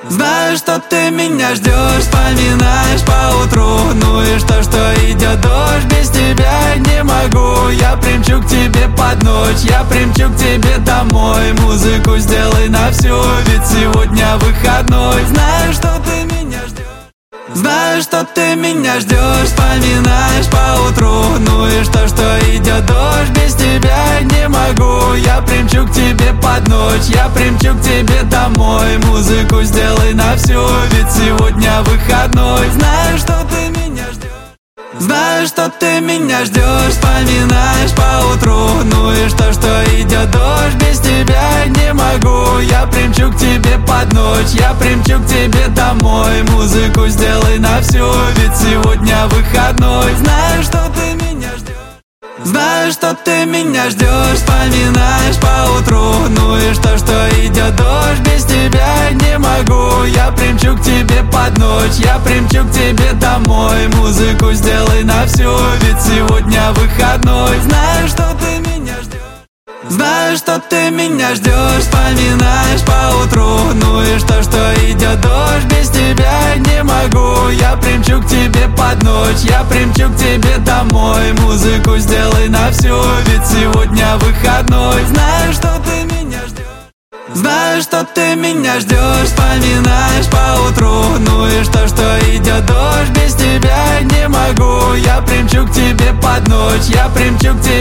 Знаю, что ты меня ждешь, вспоминаешь поутру. Ну и что идет дождь, без тебя не могу. Я примчу к тебе под ночь, я примчу к тебе домой. Музыку сделай на всю, ведь сегодня выходной. Знаю, что ты меня ждешь. Знаю, что ты меня ждешь, вспоминаешь поутру. Ну и что идет дождь, без тебя не могу. Я примчу к тебе под ночь, я примчу к тебе домой. Музыку сделай на всю, ведь сегодня выходной. Знаю, что ты меня ждешь. Знаю, что ты меня ждешь, вспоминаешь поутру. Ну и что идет дождь, без тебя не могу. Я примчу к тебе под ночь, я примчу к тебе домой. Музыку сделай на всю, ведь сегодня выходной. Знаю, что ты меня ждешь. Знаю, что ты меня ждешь, вспоминаешь поутру. Ну и что идет дождь, без тебя не могу. Я примчу к тебе под ночь, я примчу к тебе домой. Музыку сделай на всю, ведь сегодня выходной. Знаю, что ты меня ждешь. Знаю, что ты меня ждешь, вспоминаешь поутру. Ну и что идет дождь, без тебя не могу. Я примчу к тебе под ночь, я примчу к тебе домой. Музыку сделай на всю, ведь сегодня выходной. Знаю, что ты меня ждешь. Знаю, что ты меня ждешь, вспоминаешь поутру. Ну и что идет дождь, без тебя не могу. Я примчу к тебе под ночь, я примчу к тебе